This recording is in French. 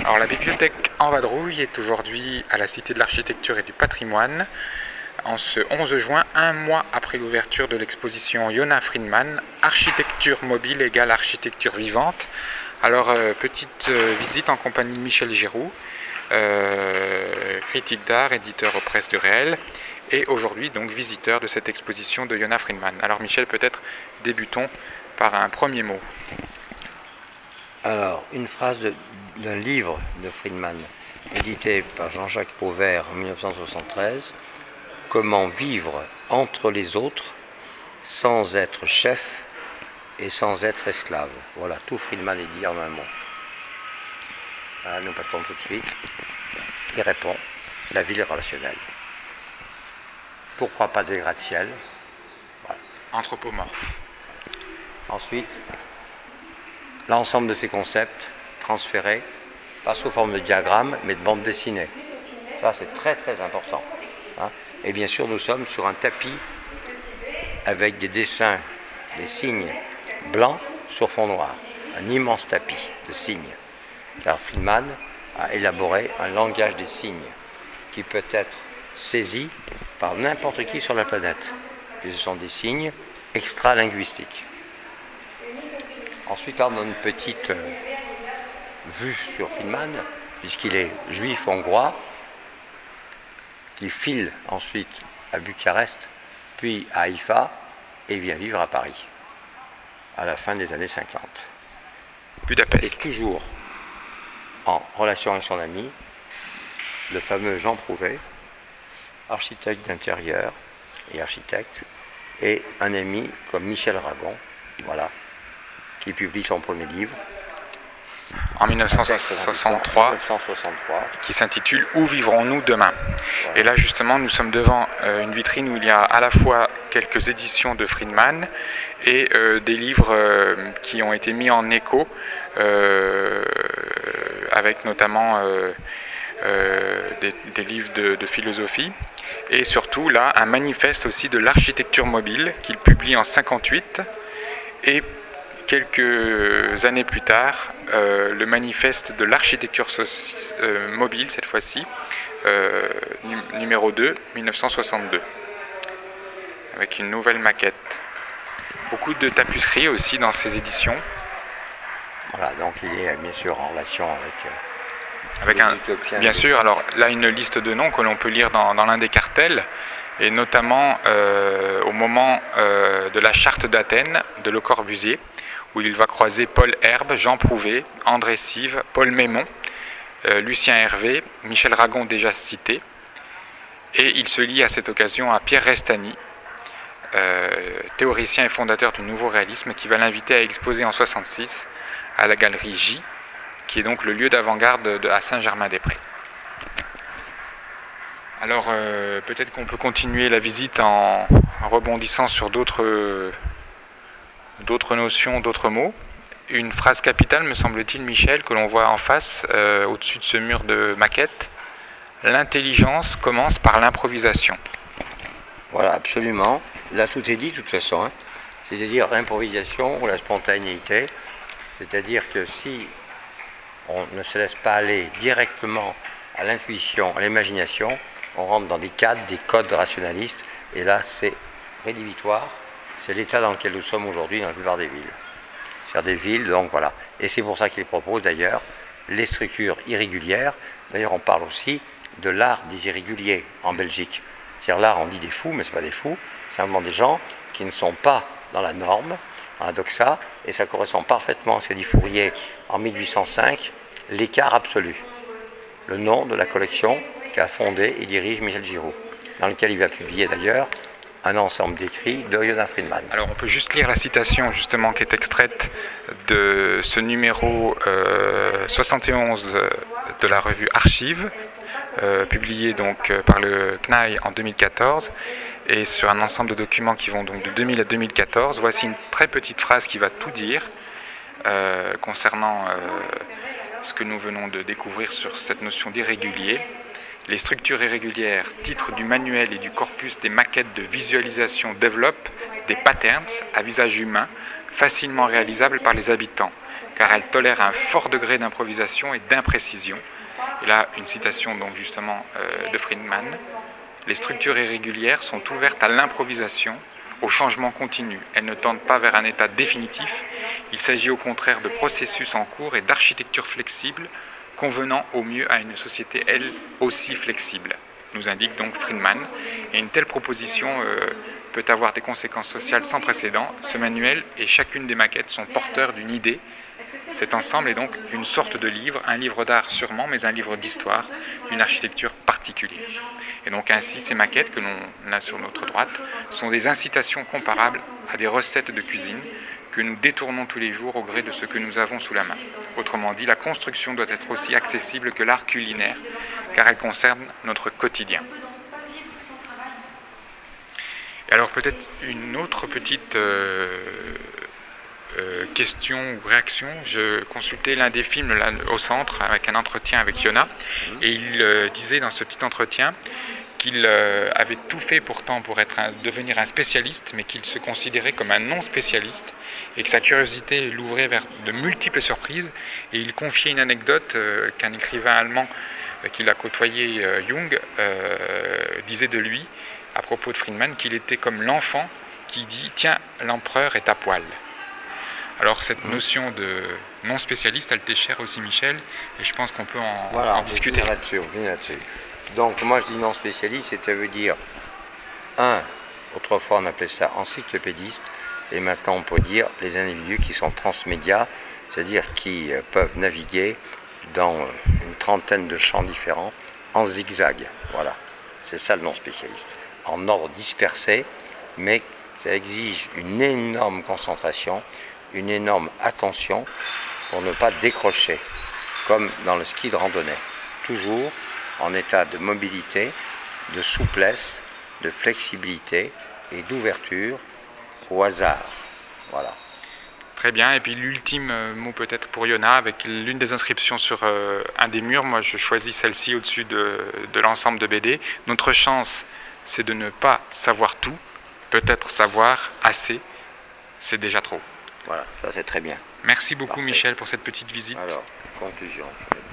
Alors la bibliothèque En Vadrouille est aujourd'hui à la Cité de l'Architecture et du Patrimoine en ce 11 juin, un mois après l'ouverture de l'exposition Yona Friedman, Architecture mobile égale architecture vivante. Alors petite visite en compagnie de Michel Giroux, critique d'art, éditeur aux Presses du Réel, et aujourd'hui donc visiteur de cette exposition de Yona Friedman. Alors Michel, peut-être débutons par un premier mot. Alors, une phrase d'un livre de Friedman, édité par Jean-Jacques Pauvert en 1973, « Comment vivre entre les autres sans être chef et sans être esclave ». Voilà, tout Friedman est dit en un mot. Voilà, nous passons tout de suite. Il répond, la ville relationnelle. Pourquoi pas des gratte-ciel? Voilà. Anthropomorphe. Ensuite, l'ensemble de ces concepts transférés, pas sous forme de diagramme, mais de bande dessinée. Ça, c'est très très important. Hein. Et bien sûr, nous sommes sur un tapis avec des dessins, des signes blancs sur fond noir. Un immense tapis de signes. Car Friedman a élaboré un langage des signes qui peut être saisi par n'importe qui sur la planète. Et ce sont des signes extra-linguistiques. Ensuite, on a une petite vue sur Friedman, puisqu'il est juif hongrois, qui file ensuite à Bucarest, puis à Haïfa, et vient vivre à Paris, à la fin des années 50. Budapest. Et toujours en relation avec son ami, le fameux Jean Prouvé, architecte d'intérieur et architecte, et un ami comme Michel Ragon, voilà, qui publie son premier livre en 1963, qui s'intitule « Où vivrons-nous demain ?» Et là justement nous sommes devant une vitrine où il y a à la fois quelques éditions de Friedman et des livres qui ont été mis en écho, avec notamment des livres de philosophie, et surtout là un manifeste aussi de l'architecture mobile qu'il publie en 1958, et quelques années plus tard, le manifeste de l'architecture mobile, cette fois-ci, numéro 2, 1962, avec une nouvelle maquette. Beaucoup de tapisseries aussi dans ces éditions. Voilà, donc il est bien sûr en relation avec bien sûr, alors là une liste de noms que l'on peut lire dans l'un des cartels, et notamment au moment de la charte d'Athènes de Le Corbusier, où il va croiser Paul Herbe, Jean Prouvé, André Sive, Paul Mémon, Lucien Hervé, Michel Ragon déjà cité, et il se lie à cette occasion à Pierre Restany, théoricien et fondateur du nouveau réalisme, qui va l'inviter à exposer en 1966 à la galerie J, qui est donc le lieu d'avant-garde à Saint-Germain-des-Prés. Alors peut-être qu'on peut continuer la visite en rebondissant sur d'autres notions, d'autres mots. Une phrase capitale, me semble-t-il, Michel, que l'on voit en face, au-dessus de ce mur de maquette. L'intelligence commence par l'improvisation. Voilà, absolument. Là, tout est dit, de toute façon. Hein. C'est-à-dire l'improvisation ou la spontanéité. C'est-à-dire que si on ne se laisse pas aller directement à l'intuition, à l'imagination, on rentre dans des cadres, des codes rationalistes, et là, c'est rédhibitoire. C'est l'état dans lequel nous sommes aujourd'hui dans la plupart des villes. C'est-à-dire des villes, donc voilà. Et c'est pour ça qu'il propose d'ailleurs les structures irrégulières. D'ailleurs, on parle aussi de l'art des irréguliers en Belgique. C'est-à-dire l'art, on dit des fous, mais ce n'est pas des fous. C'est simplement des gens qui ne sont pas dans la norme, dans la doxa, et ça correspond parfaitement, c'est dit Fourier en 1805, l'écart absolu. Le nom de la collection qu'a fondé et dirige Michel Giroux, dans lequel il va publier d'ailleurs un ensemble d'écrits de Yona Friedman. Alors on peut juste lire la citation justement qui est extraite de ce numéro 71 de la revue Archives, publié donc par le CNAI en 2014, et sur un ensemble de documents qui vont donc de 2000 à 2014. Voici une très petite phrase qui va tout dire concernant ce que nous venons de découvrir sur cette notion d'irrégulier. Les structures irrégulières, titre du manuel et du corpus des maquettes de visualisation, développent des patterns à visage humain facilement réalisables par les habitants. car elle tolère un fort degré d'improvisation et d'imprécision. Et là, une citation donc justement de Friedman. Les structures irrégulières sont ouvertes à l'improvisation, au changement continu. Elles ne tendent pas vers un état définitif. Il s'agit au contraire de processus en cours et d'architecture flexible, convenant au mieux à une société, elle aussi flexible, nous indique donc Friedman. Et une telle proposition peut avoir des conséquences sociales sans précédent. Ce manuel et chacune des maquettes sont porteurs d'une idée. Cet ensemble est donc une sorte de livre, un livre d'art sûrement, mais un livre d'histoire, d'une architecture particulière. Et donc ainsi, ces maquettes que l'on a sur notre droite sont des incitations comparables à des recettes de cuisine que nous détournons tous les jours au gré de ce que nous avons sous la main. Autrement dit, la construction doit être aussi accessible que l'art culinaire, car elle concerne notre quotidien. Et alors peut-être une autre petite question ou réaction. Je consultais l'un des films là, au centre avec un entretien avec Yona, et il disait dans ce petit entretien qu'il avait tout fait pourtant pour devenir un spécialiste, mais qu'il se considérait comme un non-spécialiste et que sa curiosité l'ouvrait vers de multiples surprises. Et il confiait une anecdote qu'un écrivain allemand qu'il a côtoyé, Jung, disait de lui à propos de Friedman, qu'il était comme l'enfant qui dit « Tiens, l'empereur est à poil ». Alors cette notion de non-spécialiste, elle t'est chère aussi, Michel, et je pense qu'on peut en discuter. Voilà, on finit là-dessus. Donc moi je dis non-spécialiste, ça veut dire, autrefois on appelait ça encyclopédiste, et maintenant on peut dire les individus qui sont transmédia, c'est-à-dire qui peuvent naviguer dans une trentaine de champs différents en zigzag. Voilà, c'est ça le non-spécialiste. En ordre dispersé, mais ça exige une énorme concentration, une énorme attention pour ne pas décrocher, comme dans le ski de randonnée. Toujours en état de mobilité, de souplesse, de flexibilité et d'ouverture au hasard. Voilà. Très bien, et puis l'ultime mot peut-être pour Yona, avec l'une des inscriptions sur un des murs, moi je choisis celle-ci au-dessus de l'ensemble de BD. Notre chance, c'est de ne pas savoir tout, peut-être savoir assez, c'est déjà trop. Voilà, ça c'est très bien. Merci beaucoup. Parfait. Michel pour cette petite visite. Alors, conclusion.